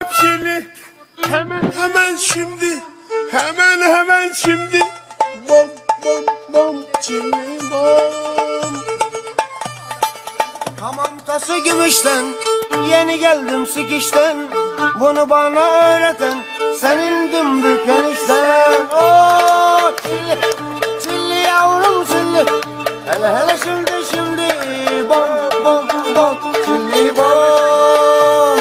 Çili hemen şimdi, hemen şimdi. Bom bom bom çili bom. Hamam tası gümüşten, yeni geldim sikişten. Bunu bana öğreten senin dümbük enişten. Oh çilli, çilli yavrum çilli. Hele şimdi bom bom bom çilli bom.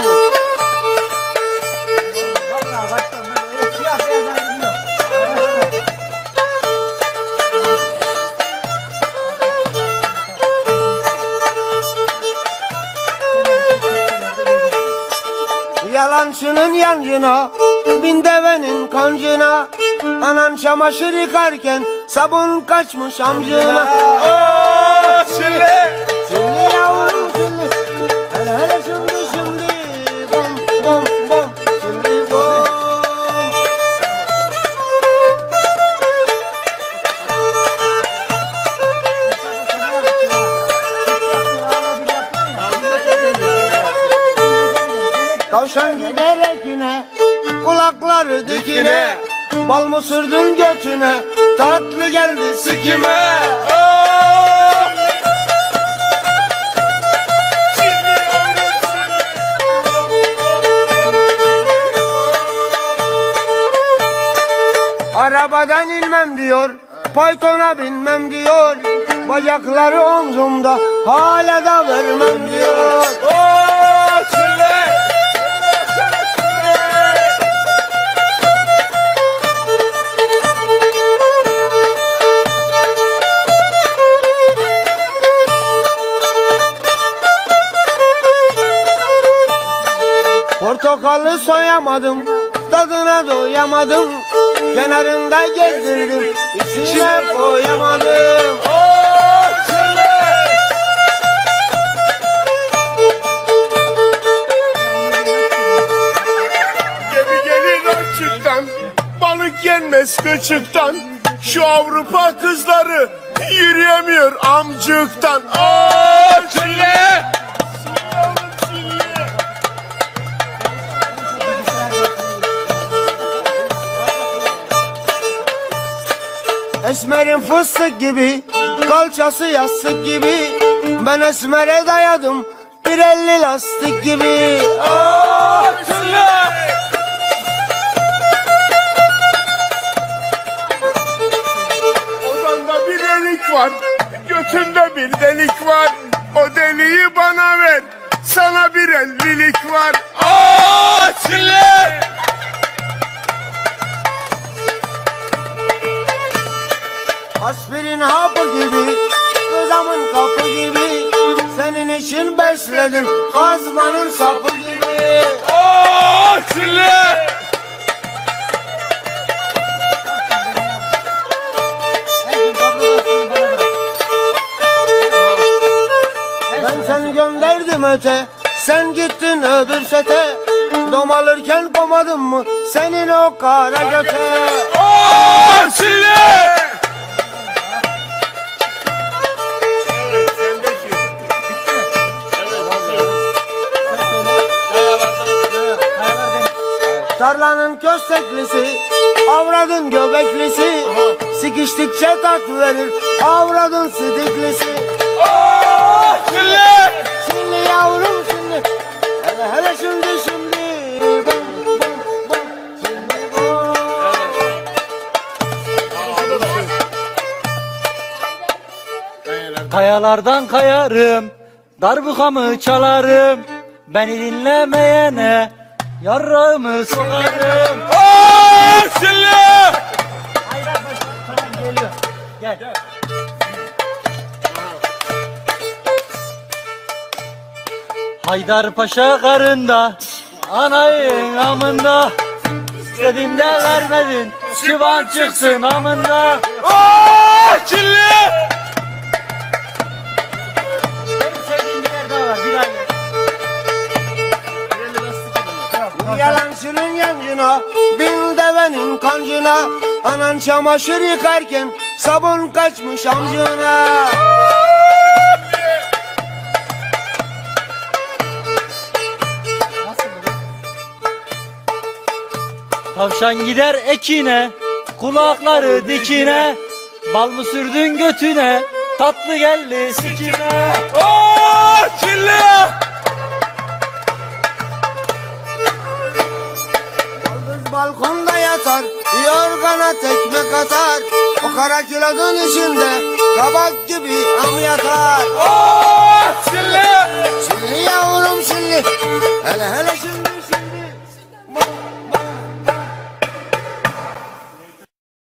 Yalancının yancına, bin devenin kancına. Anan çamaşır yıkarken sabun kaçmış amcına. Oh çili. Çilli yavrum çilli. Hele şimdi bom bom bom çilli bom. Tavşan giderek yine, kulakları dikine. Bal mı sürdün götüne, tatlı geldi sikime. Oh! Arabadan inmem diyor, faytona binmem diyor. Bacakları omzumda, hala da vermem diyor. Oh çile. Portakalı soyamadım, tadına doyamadım. Kenarında gezdirdim, içine koyamadım. Oh çile. Gemi gelir açıktan, balık yenmez kıçıktan. Şu Avrupa kızları yürüyemiyor amcıktan. Oh çile. Esmerin fıstık gibi, kalçası yastık gibi. Ben esmere dayadım, bir elli lastik gibi. Oh çile. Odanda bir delik var, götünde bir delik var. O deliği bana ver, sana bir ellilik var. Oh çile. Aspirin hapı gibi, kızamın kapı gibi. Senin için besledim, kazmanın sapı gibi. Oh çile. Ben seni gönderdim öte, sen gittin öbür sete. Domalırken komadın mı senin o kara göte? Oh çile. Tarlanın kösteklisi, avradın göbeklisi. Sikiştikçe tat verir, avradın sidiklisi. Oh çile. Şimdi yavrum şimdi, hele şimdi. Bom, bom, bom, şimdi bom. Kayalardan kayarım, darbukamı çalarım. Beni dinlemeyene yarrağımı sokarım. Oh çile. Geliyor, gel. Haydarpaşa karında, anayın amında. İstediğimde vermedin, çıvan çıksın amında. Oh çile. Benim sevdiğim bir yer daha var, bir ay. Yalancının yancına, bin devenin kancına. Anan çamaşır yıkarken sabun kaçmış amcına. Tavşan gider ekine, kulakları dikine, bal mı sürdün götüne, tatlı geldi sikine. Ooo kirli. Yıldız balkonda yatar, yorgana tekme atar. O kara kilodun içinde kabak gibi am yatar. Ooo